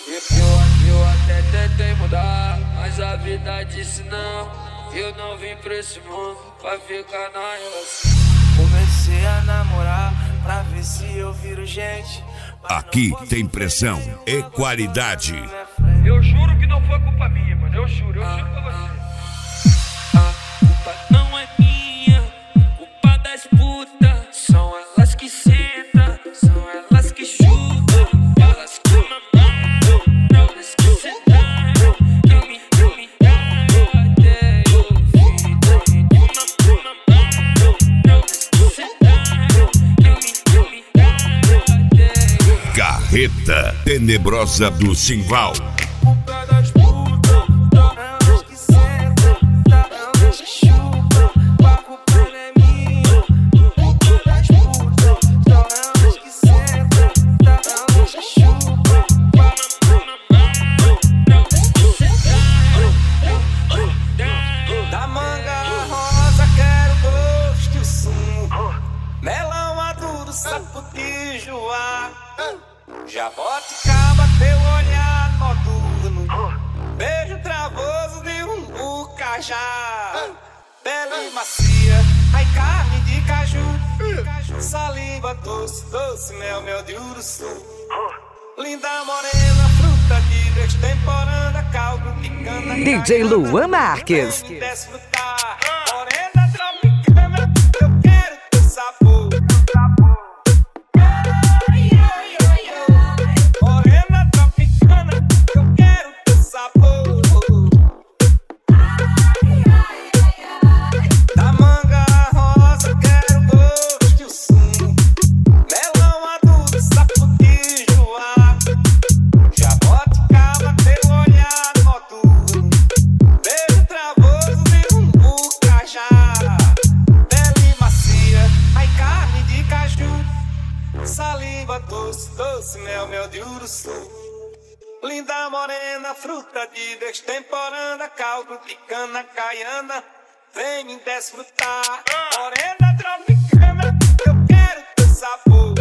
Eu até tentei mudar, mas a vida disse não. Eu não vim pra esse mundo pra ficar na relação. Comecei a namorar pra ver se eu viro gente. Aqui tem pressão e qualidade. Eu juro que não foi culpa minha, mano. Eu juro pra você. A culpa não é minha, culpa das putas. São elas que sentam, são elas que chutam, elas que mamam, elas que sentam, que me até eu vi. Elas que sentam, que me até. Carreta Tenebrosa do Simval. Da manga rosa quero gosto e sumo, melão maduro, saputismo, jaboticaba, teu olhar noturno, beijo travoso de cajá, pele macia, ai carne de caju, saliva doce, doce, mel de uruçu, linda morena, fruta de extemporânea, caldo picana, DJ Luan Marques. Desfrutar, morena tropicana, eu quero teu sabor. Morena tropicana, eu quero teu sabor. Da manga rosa quero gosto e o sumo, melão maduro, saputismo, jaboticaba, teu olhar noturno, beijo travoso de cajá, pele macia, ai carne de caju, saliva doce, doce, mel de uruçu, linda morena, fruta de extemporânea, caldo picana, caiana, vem me desfrutar. Morena tropicana, eu quero teu sabor.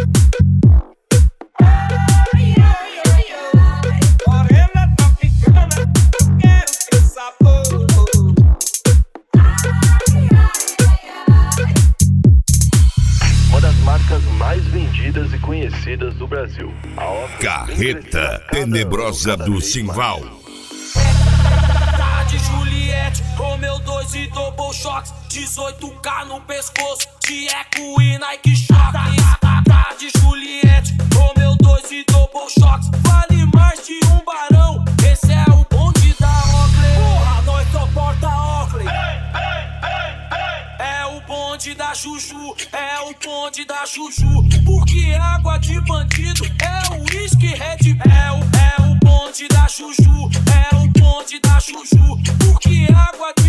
Morena tropicana, eu quero teu sabor. Uma das marcas mais vendidas e conhecidas do Brasil. A Off Carreta Tenebrosa do Simval. De Juliette, Romeu 2 e Double Shocks, 18K no pescoço, de Eco e Nike Shox. Tá de Juliette, Romeu 2 e Double Shocks, vale mais de um barão, esse é o bonde da Oakley. Porra, nós só porta Oakley. É o bonde da Juju, é o bonde da Juju, porque água de bandido é o whisky Red Bull. É o bonde da Juju, é o bonde da Juju, porque água